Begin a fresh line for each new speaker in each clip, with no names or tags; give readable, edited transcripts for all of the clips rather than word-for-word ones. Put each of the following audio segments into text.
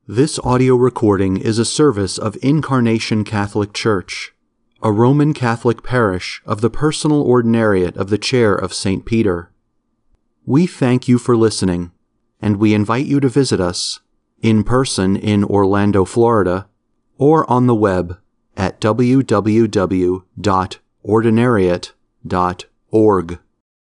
This audio recording is a service of Incarnation Catholic Church, a Roman Catholic parish of the Personal Ordinariate of the Chair of St. Peter. We thank you for listening, and we invite you to visit us in person in Orlando, Florida, or on the web at www.ordinariate.org.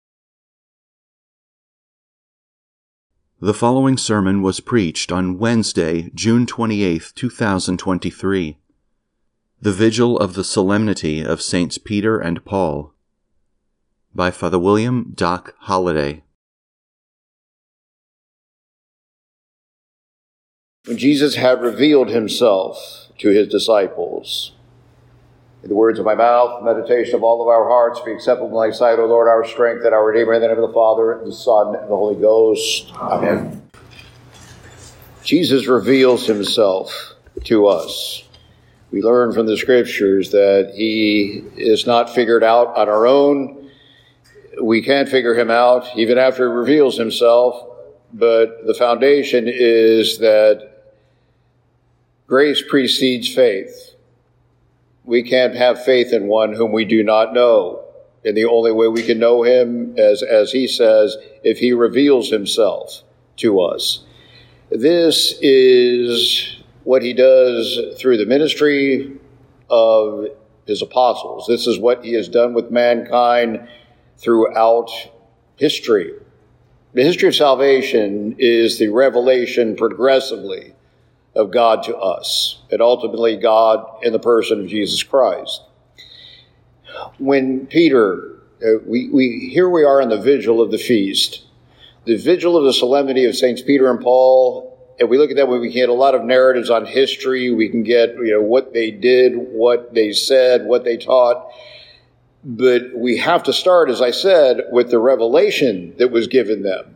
The following sermon was preached on Wednesday, June 28, 2023, the Vigil of the Solemnity of Saints Peter and Paul, by Father William Doc Holliday.
When Jesus had revealed himself to his disciples, in the words of my mouth, meditation of all of our hearts, be acceptable in thy sight, O Lord, our strength and our Redeemer, in the name of the Father, and the Son, and the Holy Ghost. Amen. Jesus reveals himself to us. We learn from the Scriptures that he is not figured out on our own. We can't figure him out even after he reveals himself, but the foundation is that grace precedes faith. We can't have faith in one whom we do not know. And the only way we can know him, as he says, if he reveals himself to us. This is what he does through the ministry of his apostles. This is what he has done with mankind throughout history. The history of salvation is the revelation progressively of God to us, and ultimately God in the person of Jesus Christ. When Peter, here we are in the vigil of the feast, the vigil of the solemnity of Saints Peter and Paul, and we look at that when we can get a lot of narratives on history. We can get, what they did, what they said, what they taught. But we have to start, as I said, with the revelation that was given them.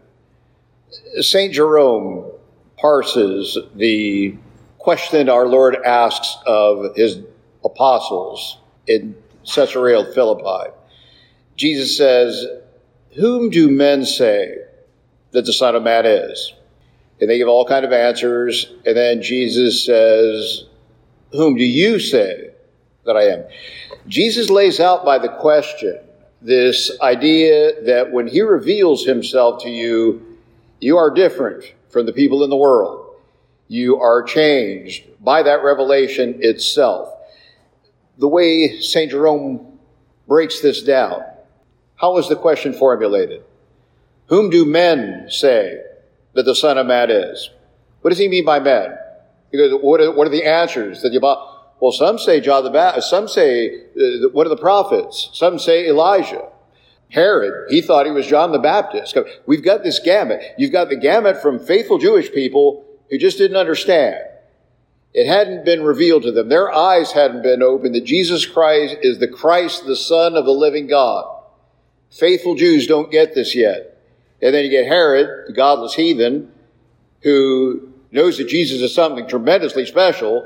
St. Jerome parses the question our Lord asks of his apostles in Caesarea Philippi. Jesus says, "Whom do men say that the Son of Man is?" And they give all kinds of answers. And then Jesus says, "Whom do you say that I am?" Jesus lays out by the question this idea that when he reveals himself to you, you are different from the people in the world. You are changed by that revelation itself. The way St. Jerome breaks this down, how is the question formulated? Whom do men say that the Son of Man is? What does he mean by men? Because what are the answers that well, some say John the Baptist, some say one of the prophets, some say Elijah. Herod, he thought he was John the Baptist. We've got this gamut. You've got the gamut from faithful Jewish people who just didn't understand. It hadn't been revealed to them. Their eyes hadn't been opened that Jesus Christ is the Christ, the Son of the living God. Faithful Jews don't get this yet. And then you get Herod, the godless heathen, who knows that Jesus is something tremendously special.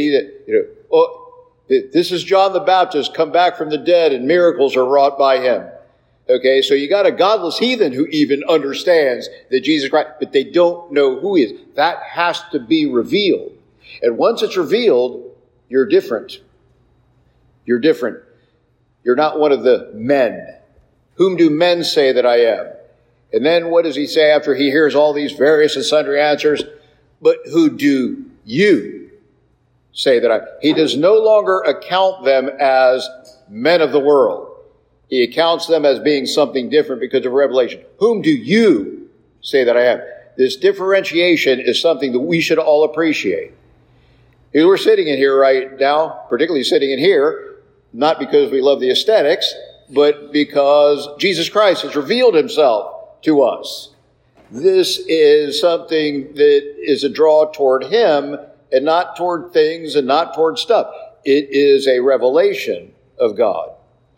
This is John the Baptist come back from the dead and miracles are wrought by him. Okay, so you got a godless heathen who even understands that Jesus Christ, but they don't know who he is. That has to be revealed. And once it's revealed, you're different. You're different. You're not one of the men. Whom do men say that I am? And then what does he say after he hears all these various and sundry answers? But who do you say that I am? He does no longer account them as men of the world. He accounts them as being something different because of revelation. Whom do you say that I am? This differentiation is something that we should all appreciate. We're sitting in here right now, particularly sitting in here, not because we love the aesthetics, but because Jesus Christ has revealed himself to us. This is something that is a draw toward him and not toward things and not toward stuff. It is a revelation of God.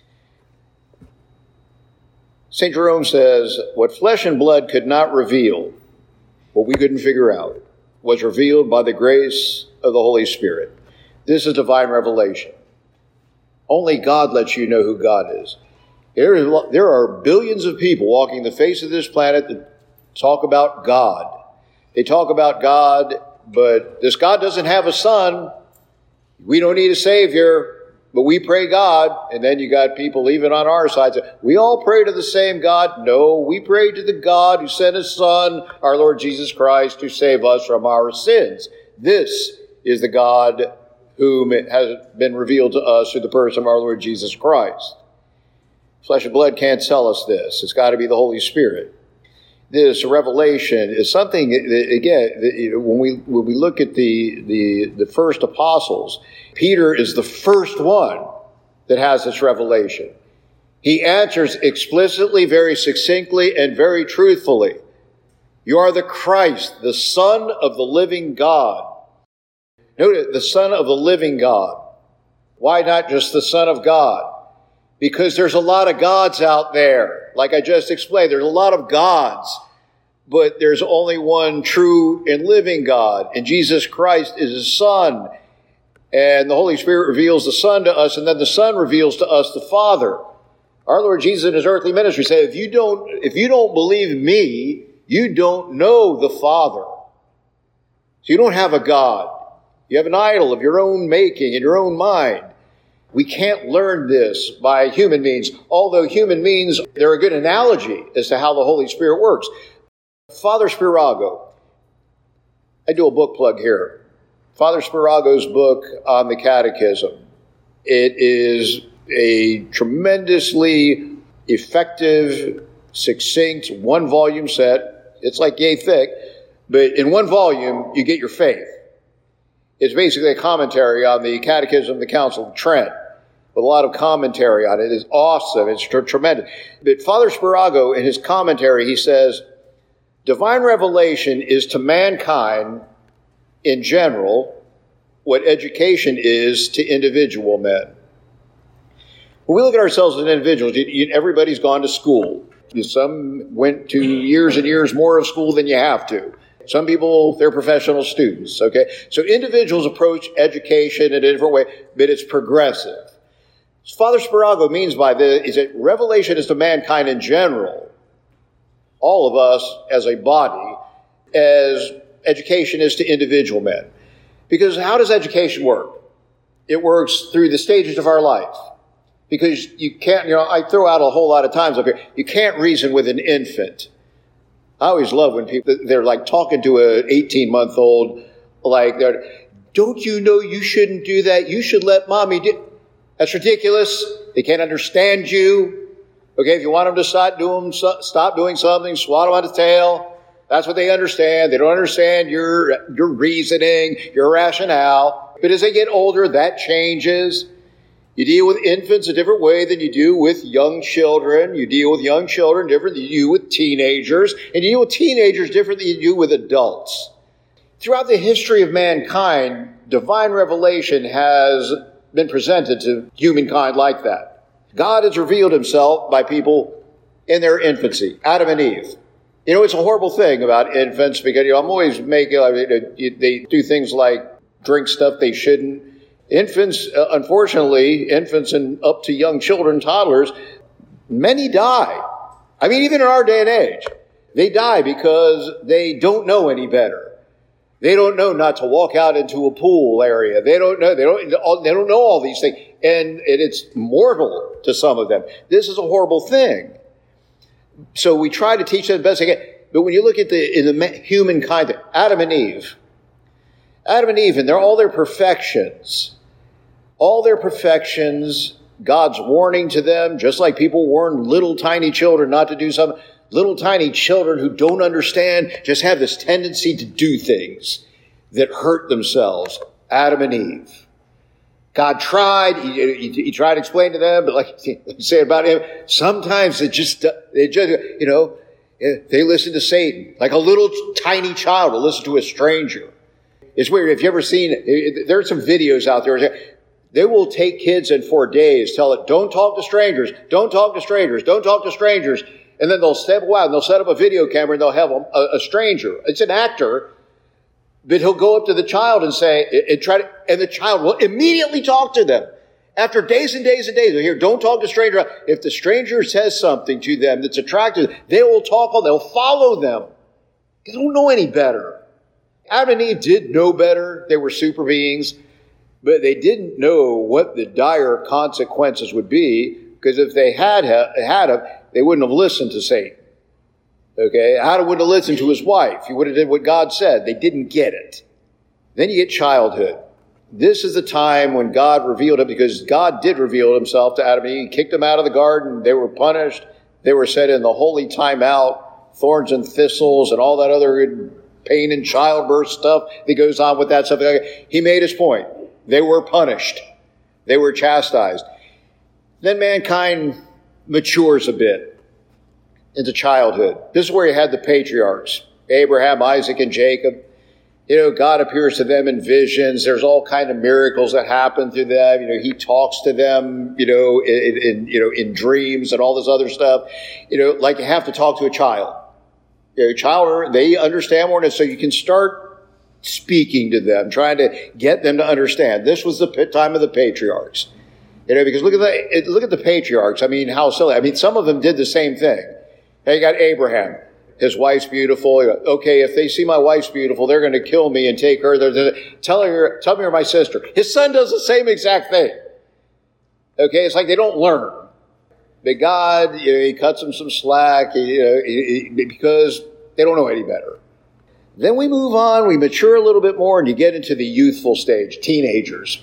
St. Jerome says, what flesh and blood could not reveal, what we couldn't figure out, was revealed by the grace of the Holy Spirit. This is divine revelation. Only God lets you know who God is. There are billions of people walking the face of this planet that talk about God. They talk about God but this God doesn't have a son. We don't need a Savior, but we pray God. And then you got people even on our side say, we all pray to the same God. No, we pray to the God who sent his Son, our Lord Jesus Christ, to save us from our sins. This is the God whom it has been revealed to us through the person of our Lord Jesus Christ. Flesh and blood can't tell us this. It's got to be the Holy Spirit. This revelation is something that, again, when we look at the first apostles, Peter is the first one that has this revelation. He answers explicitly, very succinctly, and very truthfully. You are the Christ, the Son of the living God. Note the Son of the living God. Why not just the Son of God? Because there's a lot of gods out there. Like I just explained, there's a lot of gods, but there's only one true and living God. And Jesus Christ is his Son. And the Holy Spirit reveals the Son to us, and then the Son reveals to us the Father. Our Lord Jesus in his earthly ministry said, if you don't believe me, you don't know the Father. So you don't have a God. You have an idol of your own making in your own mind. We can't learn this by human means, although human means, they're a good analogy as to how the Holy Spirit works. Father Spirago, I do a book plug here. Father Spirago's book on the Catechism. It is a tremendously effective, succinct, one-volume set. It's like yay thick, but in one volume, you get your faith. It's basically a commentary on the Catechism of the Council of Trent, with a lot of commentary on it. It's awesome. It's tremendous. But Father Spirago, in his commentary, he says, divine revelation is to mankind in general what education is to individual men. When we look at ourselves as individuals, everybody's gone to school. Some went to years and years more of school than you have to. Some people, they're professional students, okay? So individuals approach education in a different way, but it's progressive. So Father Spirago means by this is that revelation is to mankind in general, all of us as a body, as education is to individual men. Because how does education work? It works through the stages of our life. Because you can't, I throw out a whole lot of times up here, you can't reason with an infant. I always love when people, they're like talking to an 18-month-old, like, don't you know you shouldn't do that? You should let mommy do. That's ridiculous. They can't understand you. Okay, if you want them to stop doing something, swat them on the tail. That's what they understand. They don't understand your reasoning, your rationale. But as they get older, that changes. You deal with infants a different way than you do with young children. You deal with young children different than you do with teenagers. And you deal with teenagers different than you do with adults. Throughout the history of mankind, divine revelation has been presented to humankind like that. God has revealed himself by people in their infancy, Adam and Eve. It's a horrible thing about infants because I'm always making, they do things like drink stuff they shouldn't. Infants, unfortunately, infants and up to young children, toddlers, many die. I mean, even in our day and age, they die because they don't know any better. They don't know not to walk out into a pool area. They don't know all these things. And it's mortal to some of them. This is a horrible thing. So we try to teach them the best they can. But when you look at in the humankind, Adam and Eve, and all their perfections, God's warning to them, just like people warn little tiny children not to do something. Little tiny children who don't understand just have this tendency to do things that hurt themselves. Adam and Eve. God tried, he tried to explain to them, but like you say about him, sometimes they listen to Satan. Like a little tiny child will listen to a stranger. It's weird. If you ever seen, there are some videos out there. They will take kids and for days tell it, don't talk to strangers, don't talk to strangers, don't talk to strangers. And then they'll step away and they'll set up a video camera and they'll have a stranger. It's an actor, but he'll go up to the child and say, and the child will immediately talk to them. After days and days and days, they'll hear, don't talk to strangers. If the stranger says something to them that's attractive, they will talk, they'll follow them. They don't know any better. Adam and Eve did know better. They were super beings, but they didn't know what the dire consequences would be, because if they had they wouldn't have listened to Satan. Okay? Adam wouldn't have listened to his wife. He would have did what God said. They didn't get it. Then you get childhood. This is the time when God revealed it, because God did reveal himself to Adam and Eve. He kicked them out of the garden. They were punished. They were set in the holy timeout, thorns and thistles and all that other pain and childbirth stuff that goes on with that stuff. He made his point. They were punished. They were chastised. Then mankind matures a bit into childhood. This is where you had the patriarchs, Abraham, Isaac, and Jacob. God appears to them in visions. There's all kind of miracles that happen to them. He talks to them, in dreams and all this other stuff. Like you have to talk to a child. Child, they understand more, so you can start speaking to them, trying to get them to understand. This was the time of the patriarchs. Because look at the patriarchs. I mean, how silly. I mean, some of them did the same thing. Now you got Abraham. His wife's beautiful. Okay, if they see my wife's beautiful, they're going to kill me and take her. Tell me you're my sister. His son does the same exact thing. Okay, it's like they don't learn. But God, he cuts them some slack, because they don't know any better. Then we move on, we mature a little bit more, and you get into the youthful stage, teenagers.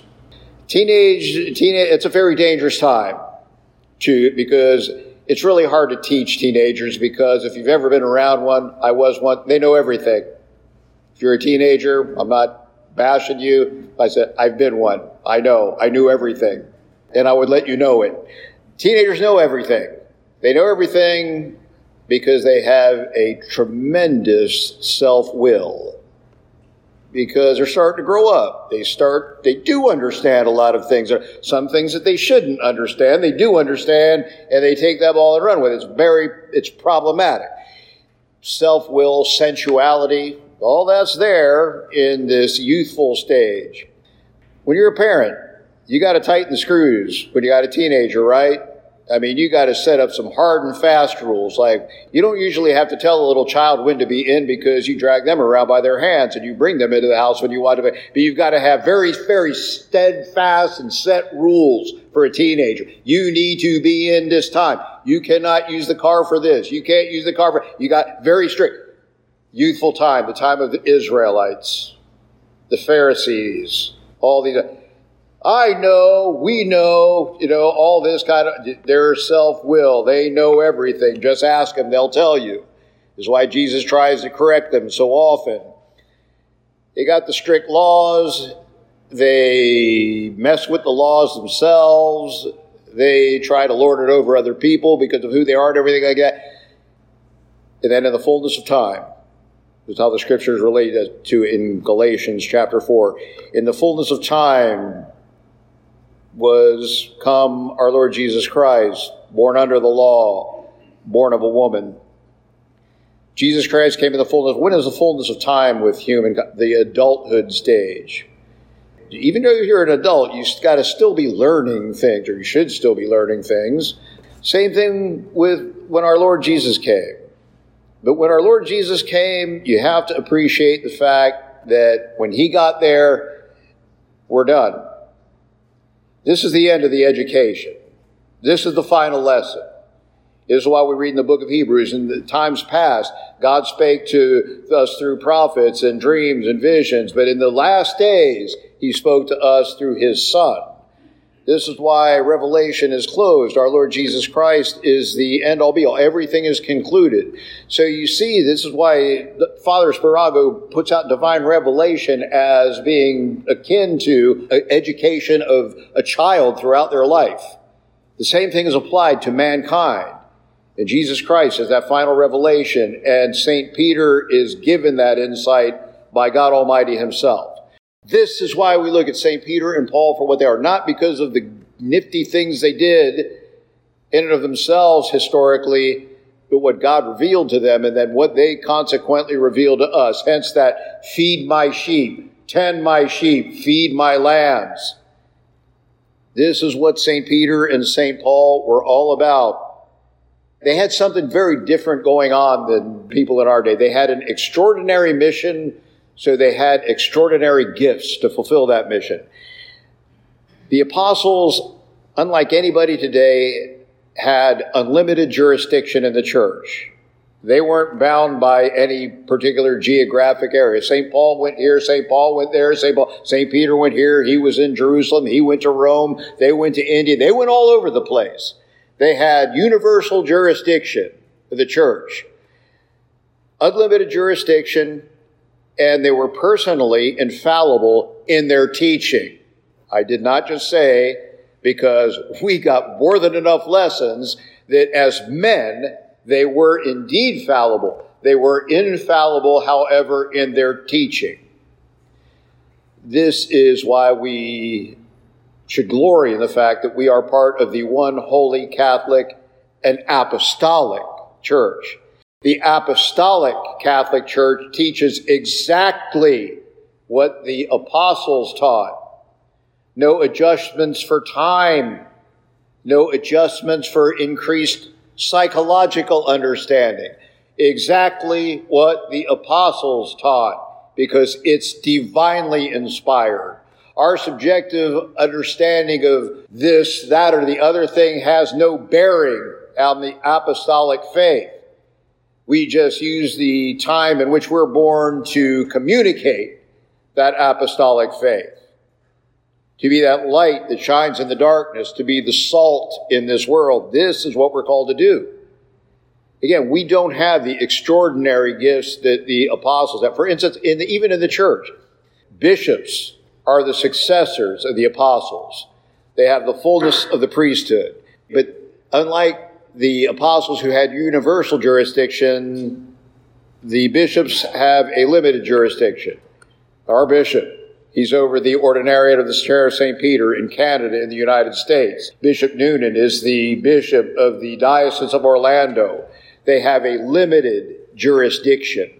It's a very dangerous time, because it's really hard to teach teenagers, because if you've ever been around one, I was one, they know everything. If you're a teenager, I'm not bashing you. I said, I've been one. I knew everything. And I would let you know it. Teenagers know everything. They know everything because they have a tremendous self-will. Because they're starting to grow up. They do understand a lot of things. Some things that they shouldn't understand, they do understand, and they take that ball and run with it. It's problematic. Self-will, sensuality, all that's there in this youthful stage. When you're a parent, you got to tighten the screws when you got a teenager, right? I mean, you got to set up some hard and fast rules. Like, you don't usually have to tell a little child when to be in, because you drag them around by their hands and you bring them into the house when you want to be. But you've got to have very, very steadfast and set rules for a teenager. You need to be in this time. You cannot use the car for this. You can't use the car for... You got very strict. Youthful time, the time of the Israelites, the Pharisees, all these... I know, we know, all this kind of, their self-will. They know everything. Just ask them, they'll tell you. This is why Jesus tries to correct them so often. They got the strict laws. They mess with the laws themselves. They try to lord it over other people because of who they are and everything like that. And then in the fullness of time, this is how the scriptures relate to in Galatians chapter 4. In the fullness of time was come our Lord Jesus Christ, born under the law, born of a woman. Jesus Christ came in the fullness. When is the fullness of time with human? The adulthood stage. Even though you're an adult, you got to still be learning things, or you should still be learning things. Same thing with when our Lord Jesus came. But when our Lord Jesus came, you have to appreciate the fact that when he got there, we're done. This is the end of the education. This is the final lesson. This is why we read in the book of Hebrews, in the times past, God spake to us through prophets and dreams and visions, but in the last days, he spoke to us through his Son. This is why Revelation is closed. Our Lord Jesus Christ is the end-all be-all. Everything is concluded. So you see, this is why Father Spirago puts out divine revelation as being akin to education of a child throughout their life. The same thing is applied to mankind. And Jesus Christ is that final revelation, and St. Peter is given that insight by God Almighty himself. This is why we look at St. Peter and Paul for what they are, not because of the nifty things they did in and of themselves historically, but what God revealed to them and then what they consequently revealed to us. Hence that feed my sheep, tend my sheep, feed my lambs. This is what St. Peter and St. Paul were all about. They had something very different going on than people in our day. They had an extraordinary mission So they had extraordinary gifts to fulfill that mission. The apostles, unlike anybody today, had unlimited jurisdiction in the church. They weren't bound by any particular geographic area. St. Paul went here, St. Paul went there, St. Peter went here, he was in Jerusalem, he went to Rome, they went to India, they went all over the place. They had universal jurisdiction of the church, unlimited jurisdiction, and they were personally infallible in their teaching. I did not just say, because we got more than enough lessons, that as men, they were indeed fallible. They were infallible, however, in their teaching. This is why we should glory in the fact that we are part of the one holy Catholic and apostolic church. The apostolic Catholic Church teaches exactly what the apostles taught. No adjustments for time, no adjustments for increased psychological understanding. Exactly what the apostles taught, because it's divinely inspired. Our subjective understanding of this, that, or the other thing has no bearing on the apostolic faith. We just use the time in which we're born to communicate that apostolic faith, to be that light that shines in the darkness, to be the salt in this world. This is what we're called to do. Again, we don't have the extraordinary gifts that the apostles have. For instance, even in the church, bishops are the successors of the apostles. They have the fullness of the priesthood. But unlike the apostles who had universal jurisdiction, the bishops have a limited jurisdiction. Our bishop, he's over the ordinariate of the Chair of St. Peter in Canada in the United States. Bishop Noonan is the bishop of the Diocese of Orlando. They have a limited jurisdiction,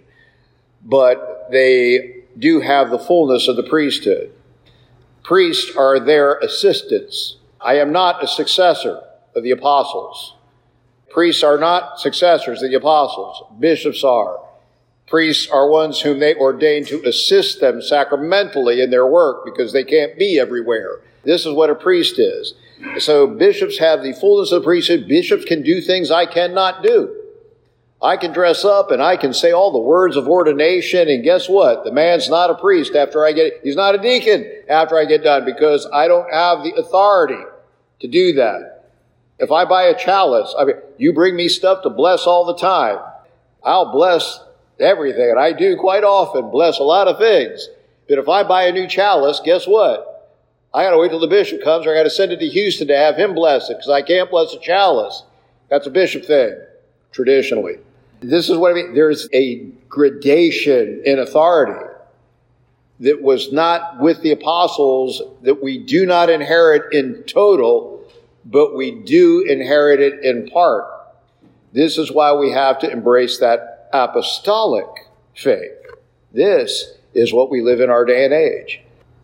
but they do have the fullness of the priesthood. Priests are their assistants. I am not a successor of the apostles. Priests are not successors of the apostles. Bishops are. Priests are ones whom they ordain to assist them sacramentally in their work because they can't be everywhere. This is what a priest is. So bishops have the fullness of the priesthood. Bishops can do things I cannot do. I can dress up and I can say all the words of ordination, and guess what? The man's not a priest he's not a deacon after I get done, because I don't have the authority to do that. If I buy a chalice, you bring me stuff to bless all the time. I'll bless everything, and I do quite often bless a lot of things. But if I buy a new chalice, guess what? I got to wait till the bishop comes, or I got to send it to Houston to have him bless it, because I can't bless a chalice. That's a bishop thing, traditionally. This is what I mean. There's a gradation in authority that was not with the apostles, that we do not inherit in total, but we do inherit it in part. This is why we have to embrace that apostolic faith. This is what we live in our day and age.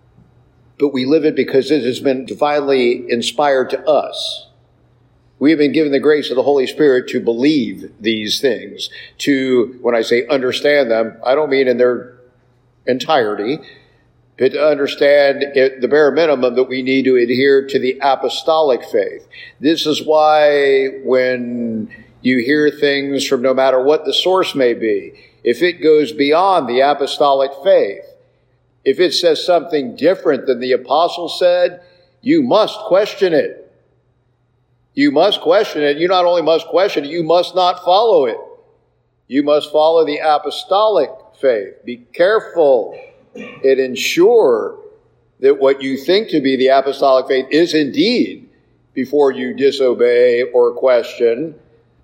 But we live it because it has been divinely inspired to us. We have been given the grace of the Holy Spirit to believe these things, to, when I say understand them, I don't mean in their entirety, but to understand the bare minimum that we need to adhere to the apostolic faith. This is why when you hear things from no matter what the source may be, if it goes beyond the apostolic faith, if it says something different than the apostle said, you must question it. You must question it. You not only must question it, you must not follow it. You must follow the apostolic faith. Be careful and ensure that what you think to be the apostolic faith is indeed before you disobey or question.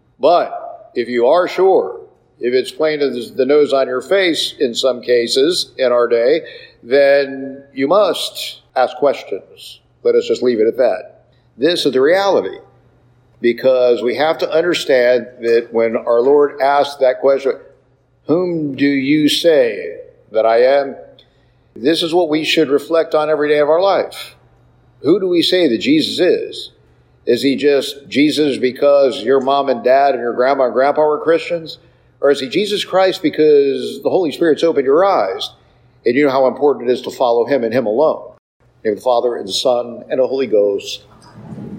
But if you are sure, if it's plain as the nose on your face in some cases in our day, then you must ask questions. Let us just leave it at that. This is the reality. Because we have to understand that when our Lord asked that question, whom do you say that I am? This is what we should reflect on every day of our life. Who do we say that Jesus is? Is he just Jesus because your mom and dad and your grandma and grandpa were Christians? Or is he Jesus Christ because the Holy Spirit's opened your eyes And you know how important it is to follow him and him alone. In the name of the Father, and the Son, and the Holy Ghost.